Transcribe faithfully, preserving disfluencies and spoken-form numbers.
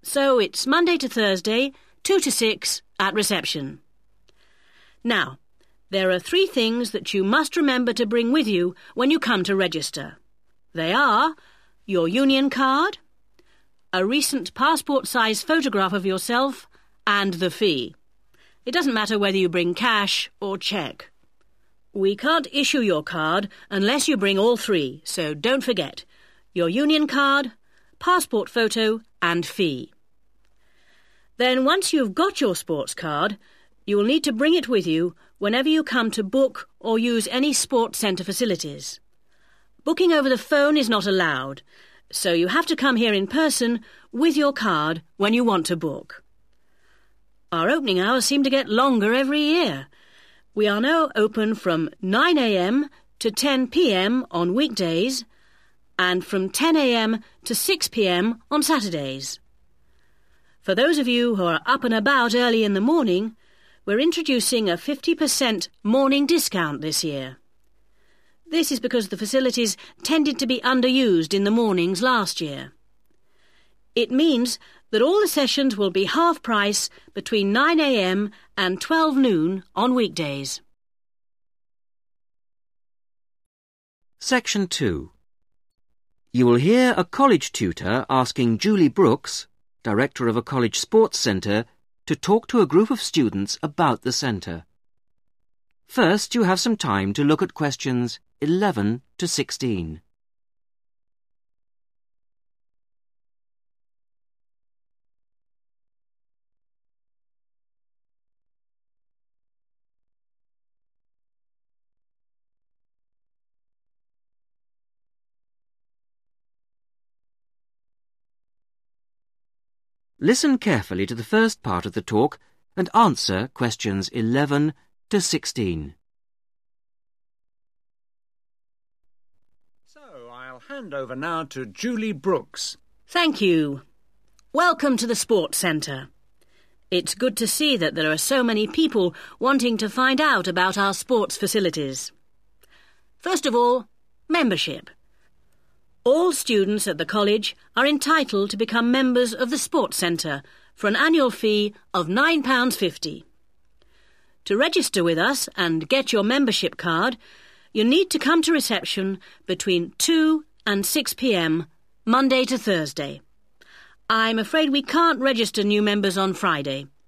So it's Monday to Thursday, two to six at reception. Now, there are three things that you must remember to bring with you when you come to register. They are your union card, a recent passport-size photograph of yourself, and the fee. It doesn't matter whether you bring cash or cheque. We can't issue your card unless you bring all three, so don't forget your union card, passport photo and fee. Then once you've got your sports card, you will need to bring it with you whenever you come to book or use any sports centre facilities. Booking over the phone is not allowed, so you have to come here in person with your card when you want to book. Our opening hours seem to get longer every year. We are now open from nine a m to ten p m on weekdays and from ten a m to six p m on Saturdays. For those of you who are up and about early in the morning, we're introducing a fifty percent morning discount this year. This is because the facilities tended to be underused in the mornings last year. It means that all the sessions will be half price between nine a m and twelve noon on weekdays. Section two. You will hear a college tutor asking Julie Brooks, director of a college sports centre, to talk to a group of students about the centre. First, you have some time to look at questions eleven to sixteen. Listen carefully to the first part of the talk and answer questions eleven to sixteen. So, I'll hand over now to Julie Brooks. Thank you. Welcome to the Sports Centre. It's good to see that there are so many people wanting to find out about our sports facilities. First of all, membership. All students at the college are entitled to become members of the Sports Centre for an annual fee of nine pounds fifty. To register with us and get your membership card, you need to come to reception between two and six p m, Monday to Thursday. I'm afraid we can't register new members on Friday.